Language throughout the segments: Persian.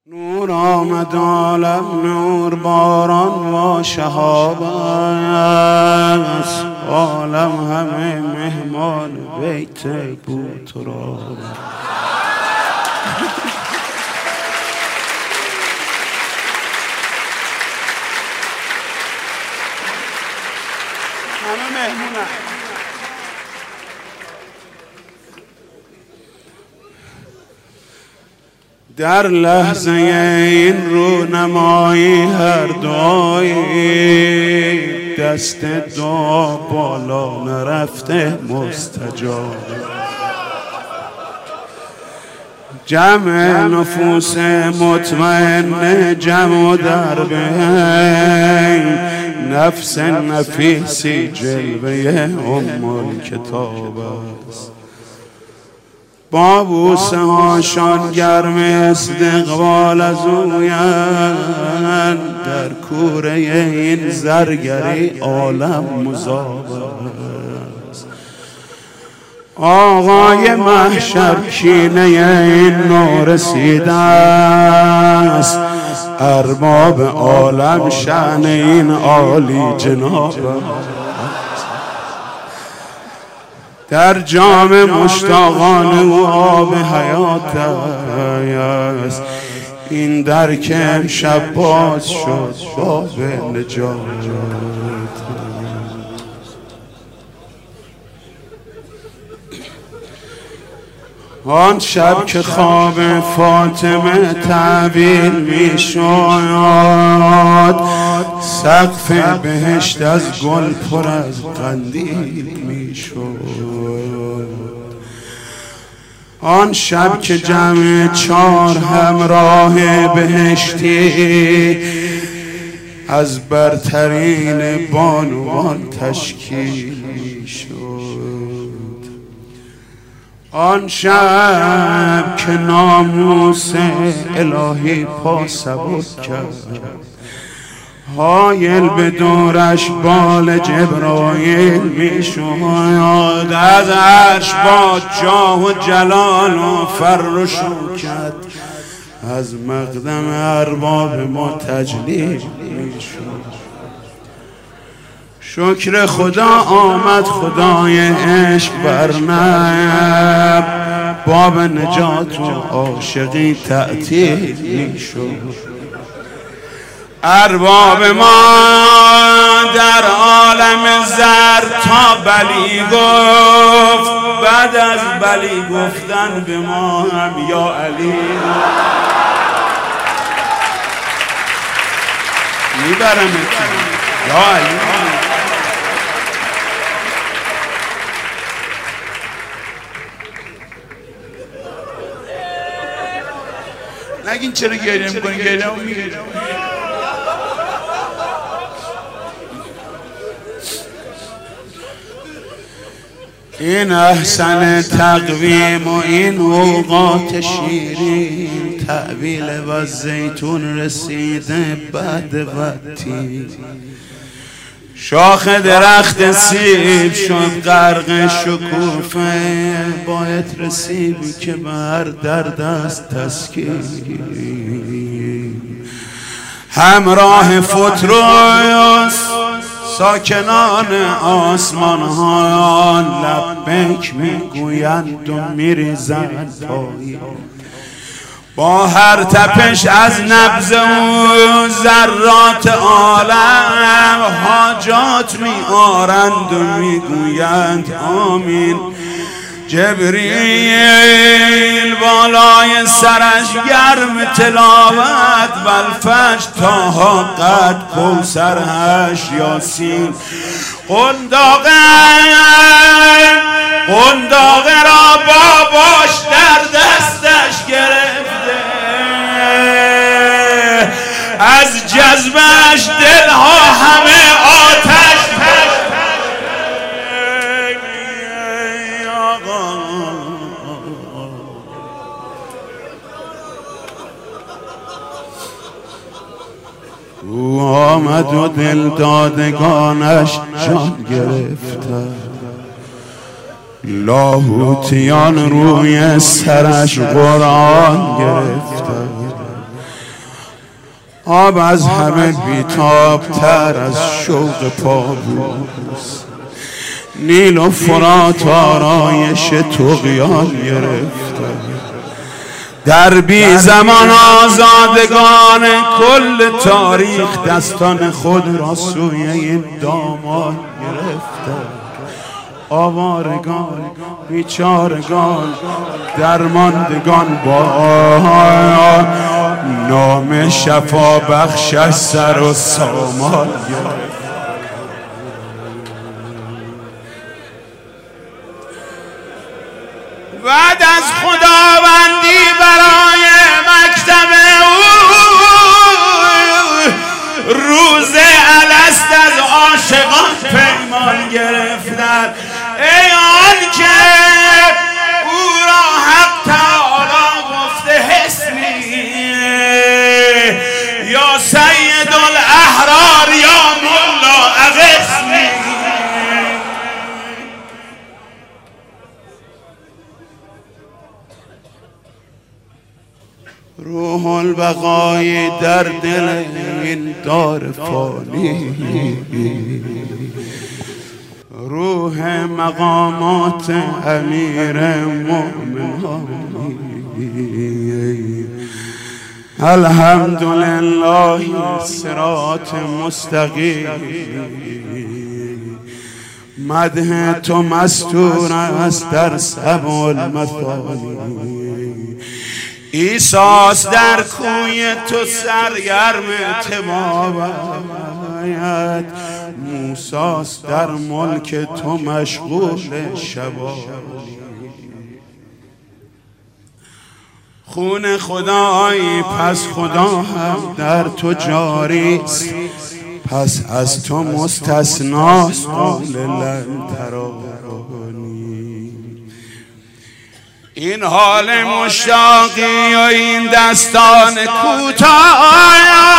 نور آمد عالم نور باران و شهاب است، عالم همه مهمان بیت بوتراب. همه مهمونن. در لحظه این رونمایی هر دعایی دست دعا بالا نرفته مستجاب. جمع نفوس مطمئن جمع در بین، نفس نفیسی جلوه الکتاب است. با بوسه هاشان گرم استقبال از اویند، در کوره این زرگری عالم مذاب است. آقای محشر کینه این نو رسیده است، ارباب عالم شأن این عالی جناب است. در جام مشتاقان او آب حیات است، این در که امشب باز شد باب نجات. آن شب که خواب فاطمه تعبیر می شد، سقف بهشت از گل پر از قندیل می شد. آن شب که جمع 4 همراه بهشتی از برترین بانوان تشکیل می شد. آن شب که ناموس الهی پا سبک کرد، حایل به دورش بال جبرائیل می شد. از عرش با جاه و جلال و فر و شوکت از مقدم ارباب ما تجلیل می شد. شکر خدا آمد خدای عشق برنب، باب نجات و عاشقی تعطیل می شد. ارباب ما در عالم زر تا بلی گفت، بعد از بلی گفتن به ما هم یا علی میبرمتون یا علی. نگین چرا گریه میکنی؟ گریه هم میگیرم. این احسن تقویم و این اوقات شیرین، تعویل و زیتون رسیده بعد وقتی. شاخ درخت سیب شد غرق شکوفه، باید رسیبی که بر درد است تسکین. همراه فتروس ساکنان آسمان ها لبیک میگویند و میریزند پایین. با هر تپش از نبض او ذرات عالم حاجات می‌آرند و میگویند آمین. جبریل بالای سرش گرم تلاوت، والفجر طه قد کوثر هش یاسین. قنداقه را باباش در دستش گرفته، از جذبش دلها همه آتش. او آمد و دل دادگانش جان گرفته، لاهوتیان روی سرش قرآن گرفته. آب از همه بیتاب‌تر از شوق پابوس، نیل و فرات آرایش طغیان گرفته، در بی زمان آزادگان کل تاریخ دستان خود را سوی این دامان گرفته. آوارگان بیچارگان درماندگان با نام شفا بخشش سر و سامان گرفت. بعد از خداوندی برای مکتب روز الست از عاشقان پیمان گرفتند. ای آن که او را حق تعالی گفته حسنی یا سید الاحرار یا مولا اغثنی. روح البقای در دل این دار فانی، روح مقامات امیر مومنانی. الحمدلله صراط مستقیم، مدح تو مستور است در سبع المثانی. عیسی‌ست در کوی تو سرگرم تبابت، موسی‌ست در ملک تو مشغول شبانی. خون خدایی پس خدا هم در تو جاریست، پس از تو مستثناست قول لن ترانی. این حال مشتاقی و این دستان کوتاه،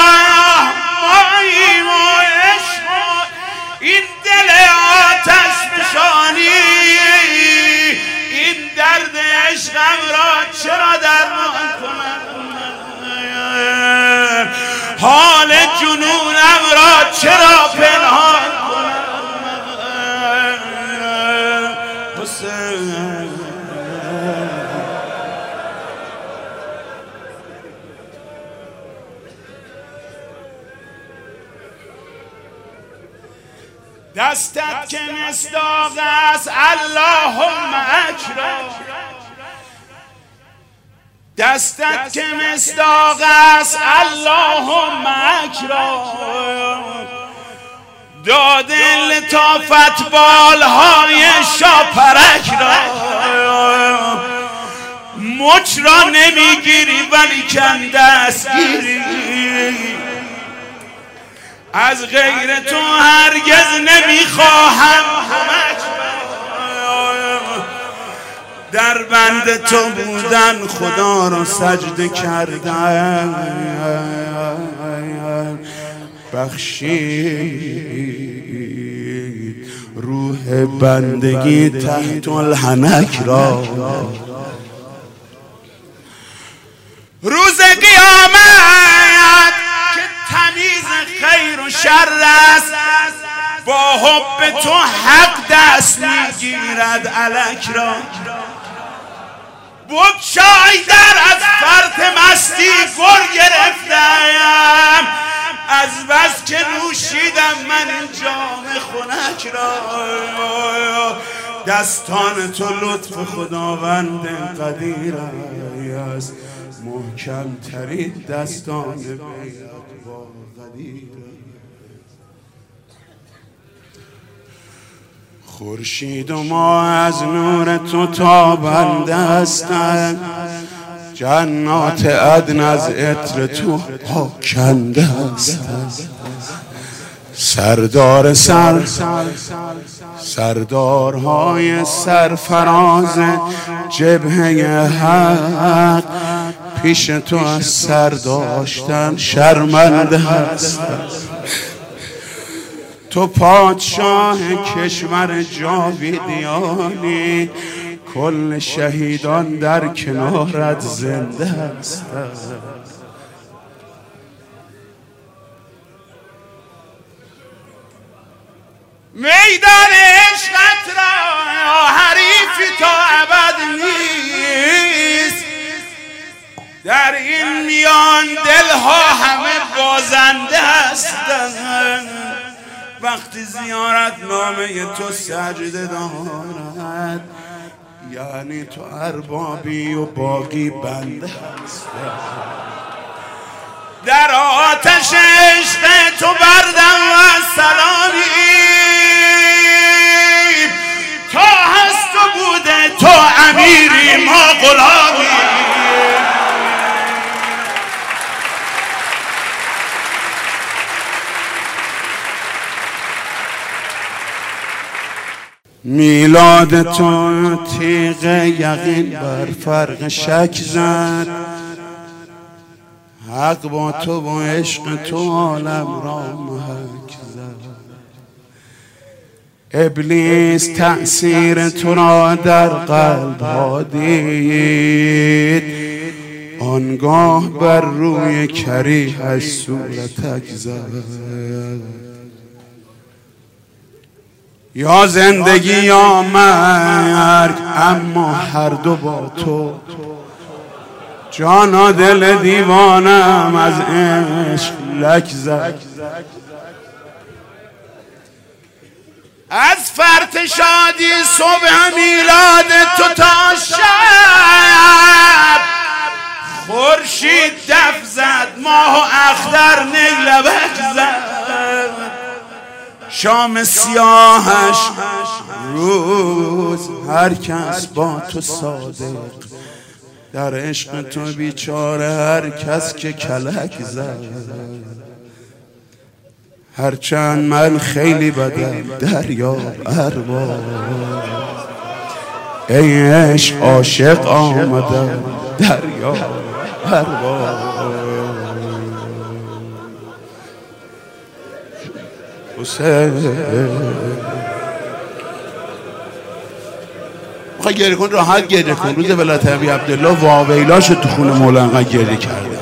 این دل آتش فشانی، این درد عشقم را چرا درمان کنم؟ حال جنونم را چرا پنهان کنم؟ دستت که مصداق است اللهم اکرم، دستت که مصداق است اللهم اکرم. داده لطافت بالهای شاپرک را، مچ را نمیگیری ولی کن دستگیری. از غیر تو هرگز نمیخواهم کمک، در بند تو بودن خدا رو سجده کردن. بخشید روح بندگی تحت الحنک را، روز قیامت که تمیز خیر و شر است، با حب تو حق دست میگیرد الک را. بگشای در از فرط مستی گر گرفتم، از بس که نوشیدم من این جام خنک را. دستان تو لطف خداوند قدیر است، محکم ترین دستان بیعت با قدیر. خورشید و ما از نور تو تابنده هستند، جنات عدن از عطر تو آکنده هستند. سردارهای سرفراز جبهه حق، پیش تو از سر داشتن شرمنده هستند. تو پادشاه کشور جاویدیانی، کل شهیدان در کنارت زنده هستند. میدان عشقت را حریفی تا ابد نیست. در این میان دلها همه بازنده هستند. وقتی زیارت نامه تو سجده دارد یعنی تو اربابی و باقی بنده هستند. در آتش عشق تو بردم و سلامی تا هست و بوده تو امیری ما غلامی. میلاد تو تیغ یقین بر فرق شک زد. حق با تو و عشق تو عالم را محک زد. ابلیس تأثیر تو را در قلب ها دید. آنگاه بر روی کریهش صورتک زد. یا زندگی یا مرگ اما هر دو با تو. جانا دل دیوانم از عشق لک زد. از فرط شادی صبح میلاد تو تا شب خورشید دف زد ماه و اختر نیلبک زد. شام سیاهش روز هر کس با تو صادق. در عشق تو بیچاره هر کس که کلک زد. هرچند من خیلی بدم دریا ارباب ای عشق عاشق آمدم دریا ارباب. میخوای گریه کن راحت گریه کن. روز ولایت ابی عبدالله واویلاش تو خونه مولانا گریه کرده.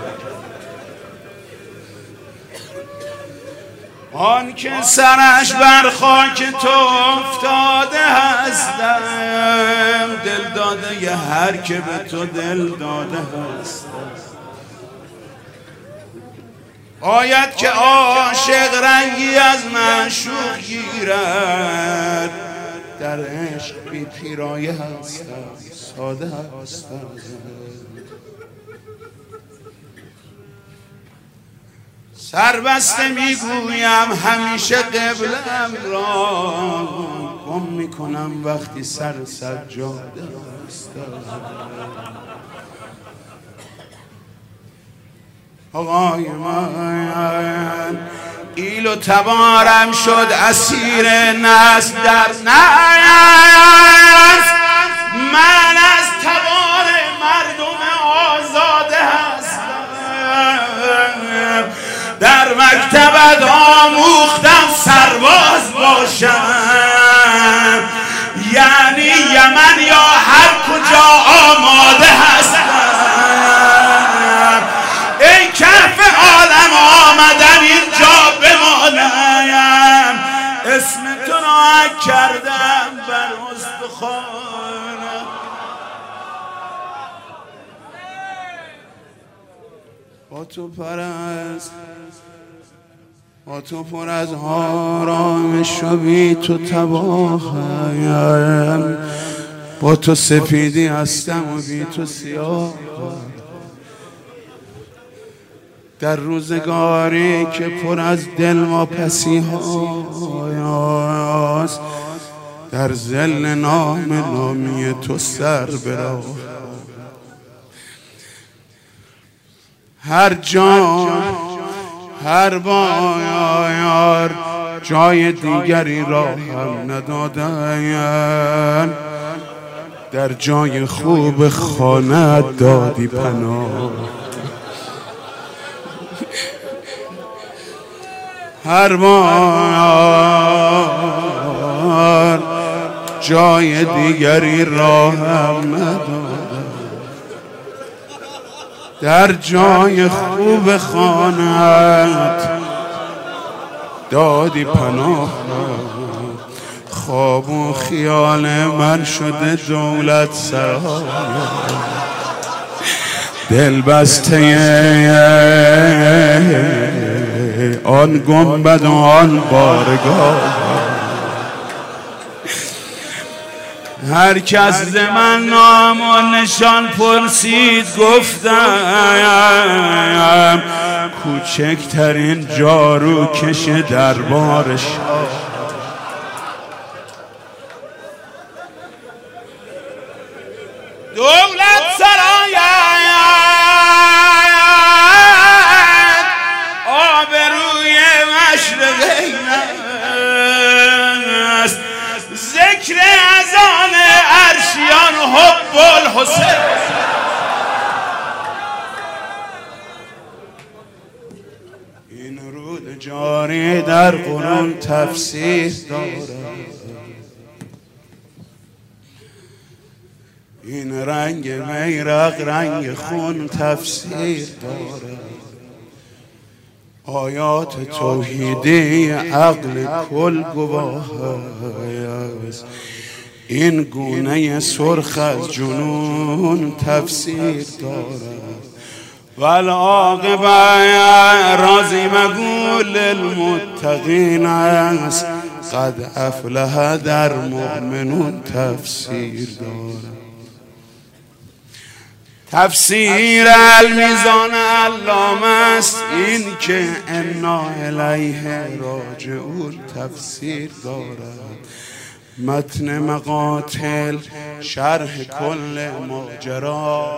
آن که سرش بر خاک تو افتاده هستم دل داده یه هر که به تو دل داده هستم. باید که عاشق رنگی از معشوق گیرد. در عشق بی پیرایه هستم ساده هستم. سربسته میگویم همیشه قبلم را گم میکنم وقتی سر سجاده هستم. آقای من ایل و تبارم شد اسیر نسل در نسل. من از تبار مردم آزاده هستم. در مکتبت آموختم سرباز باشم یعنی یمن یا هر کجا آماده هستم. ای کهف عالم آمدم اینجا بمانم. اسم تو را کردم بر استخوانم. با تو پرست با تو پر از آرامش و بی تو تباهم. با تو سفیدی هستم و بی تو سیاه. در روزگاری که پر از دلواپسی هاست در ذل نام نامی تو سر براه. هر جا هر بار جای دیگری را هم ندادن. در جای خوب خانه دادی پناه. هر بار جای دیگری را هم ندادم. در جای خوب خانت دادی پناه خواب و خیال من شده دولت سرای دل بسته آن گنبد و آن بارگاه هر کس ز من نام و نشان پرسید گفتم کوچکترین جارو کش دربارش دولت سرایت آبروی مشرقین است ذکر اذان عرشیان حب الحسین این رود جاری در قرآن تفسیر دارد این رنگ بیرق رنگ خون تفسیر دارد آیات توحیدی عقل کل گواه است این گونه سرخ از جنون تفسیر دارد والعاقبه راضی مگو للمتقین است قد افلح در مؤمنون تفسیر دارد تفسیر المیزان علامه است این که انا الیه راجعون تفسیر دارد متن مقاتل شرح کل ماجرا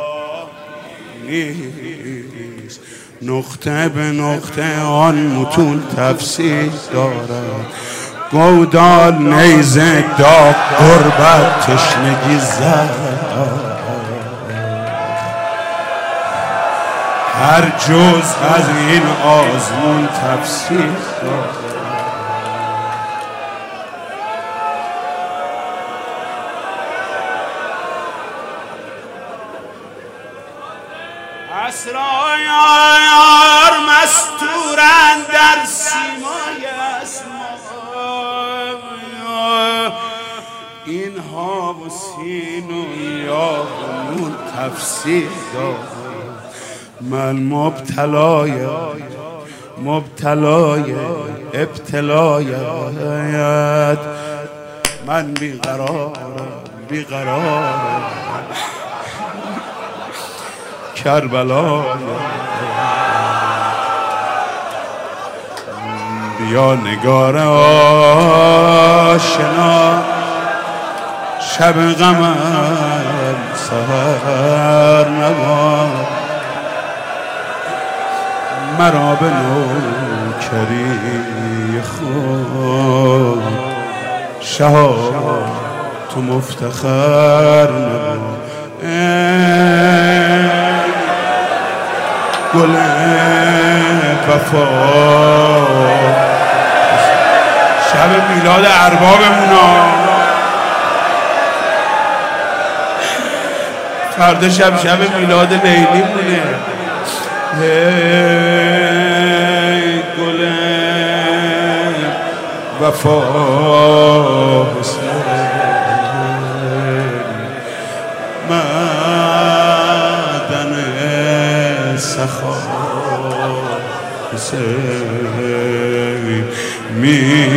نیست نقطه به نقطه آن متون تفسیر دارد گودال نیزه داغ غربت تشنگی زد هر جز از این آزمون تفسیر دارد اسرار مستورند در سیمای اسما اینها و سین و یا و نون تفسیر دارد من مبتلای ابتلایت من بیقرارم کربلا بیا نگار آشنا شب غمم سحر نباد مرا به نوکری خود شها تو مفتخر نباد گل وفا شب میلاد اربابمونا فردا شب میلاد لیلی مونه گل وفا مدن سخا می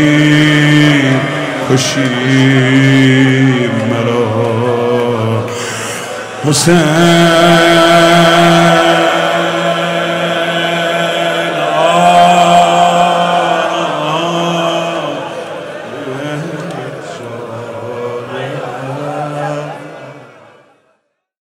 کشی مرا حسین